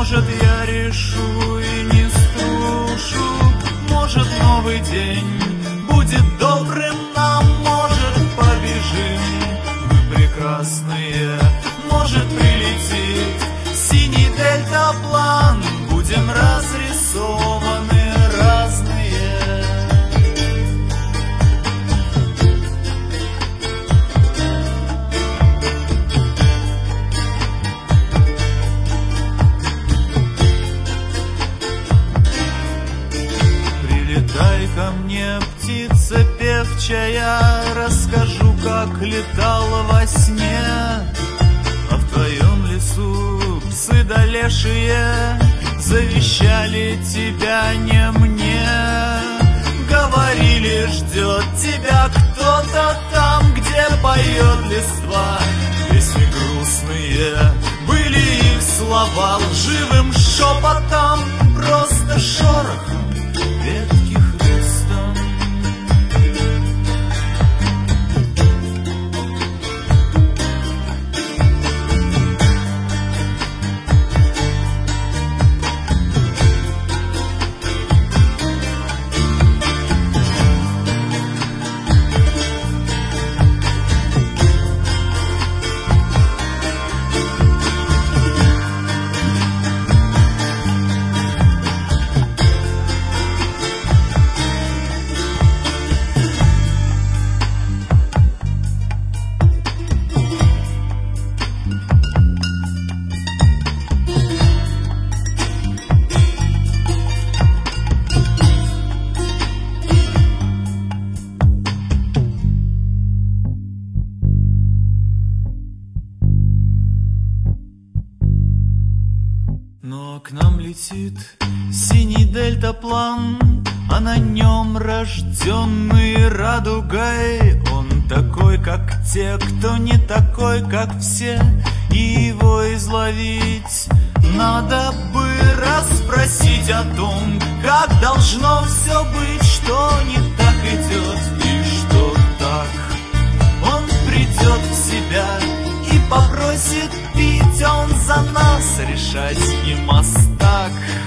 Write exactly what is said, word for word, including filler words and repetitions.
Может, я решу и не струшу, может, новый день будет добрым нам, может, побежим мы прекрасные, может, прилетит синий дельтаплан, будем разрисованы разные. Прилетай ко мне, птица певчая, расскажу, как летал во сне. А в твоем лесу псы да лешие завещали тебя не мне. Говорили, ждет тебя кто-то там, где поет листва. Песни грустные были их слова, лживым шепотом, просто шорохом ветки хрустом. Но к нам летит синий дельтаплан, а на нем рожденный радугой. Он такой, как те, кто не такой, как все, и его изловить надо бы расспросить о том, как должно все быть, что не так идет и что так. Он придет в себя и попросит пить, он за нас решать не мастак.